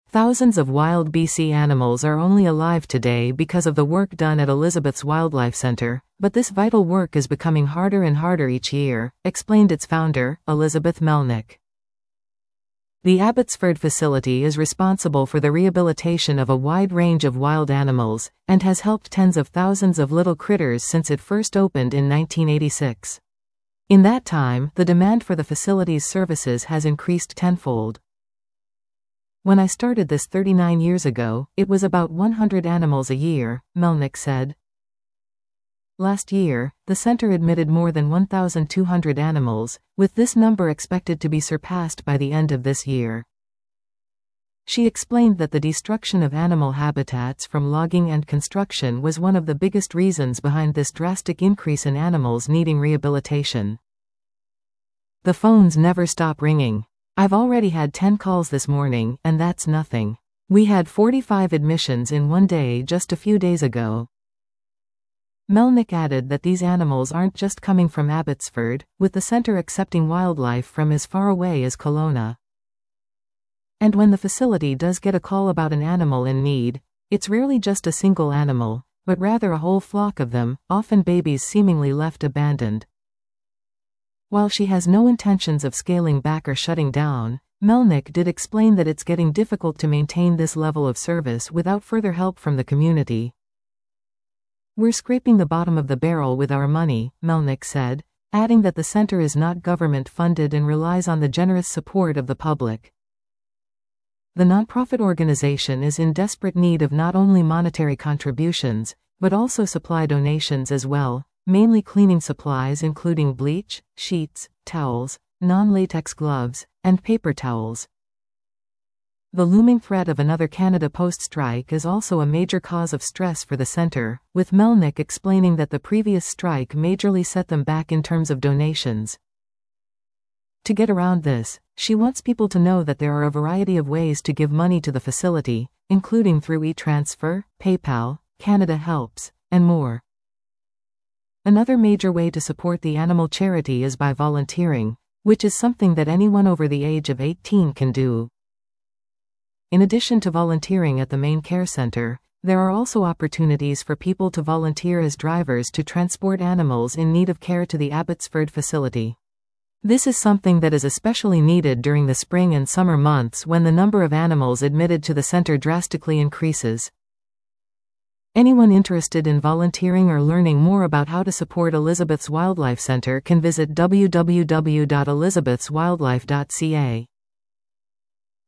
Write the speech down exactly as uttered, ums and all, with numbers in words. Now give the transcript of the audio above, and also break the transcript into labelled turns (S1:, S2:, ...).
S1: Thousands of wild B C animals are only alive today because of the work done at Elizabeth's Wildlife Center, but this vital work is becoming harder and harder each year, explained its founder, Elizabeth Melnick. The Abbotsford facility is responsible for the rehabilitation of a wide range of wild animals, and has helped tens of thousands of little critters since it first opened in nineteen eighty-six. In that time, the demand for the facility's services has increased tenfold. When I started this thirty-nine years ago, it was about one hundred animals a year, Melnick said. Last year, the center admitted more than one thousand two hundred animals, with this number expected to be surpassed by the end of this year. She explained that the destruction of animal habitats from logging and construction was one of the biggest reasons behind this drastic increase in animals needing rehabilitation. The phones never stop ringing. I've already had ten calls this morning, and that's nothing. We had forty-five admissions in one day just a few days ago. Melnick added that these animals aren't just coming from Abbotsford, with the center accepting wildlife from as far away as Kelowna. And when the facility does get a call about an animal in need, it's rarely just a single animal, but rather a whole flock of them, often babies seemingly left abandoned. While she has no intentions of scaling back or shutting down, Melnick did explain that it's getting difficult to maintain this level of service without further help from the community. We're scraping the bottom of the barrel with our money, Melnick said, adding that the center is not government-funded and relies on the generous support of the public. The nonprofit organization is in desperate need of not only monetary contributions, but also supply donations as well, mainly cleaning supplies including bleach, sheets, towels, non-latex gloves, and paper towels. The looming threat of another Canada Post strike is also a major cause of stress for the center, with Melnick explaining that the previous strike majorly set them back in terms of donations. To get around this, she wants people to know that there are a variety of ways to give money to the facility, including through e-transfer, PayPal, Canada Helps, and more. Another major way to support the animal charity is by volunteering, which is something that anyone over the age of eighteen can do. In addition to volunteering at the main care center, there are also opportunities for people to volunteer as drivers to transport animals in need of care to the Abbotsford facility. This is something that is especially needed during the spring and summer months when the number of animals admitted to the center drastically increases. Anyone interested in volunteering or learning more about how to support Elizabeth's Wildlife Center can visit w w w dot elizabeths wildlife dot c a.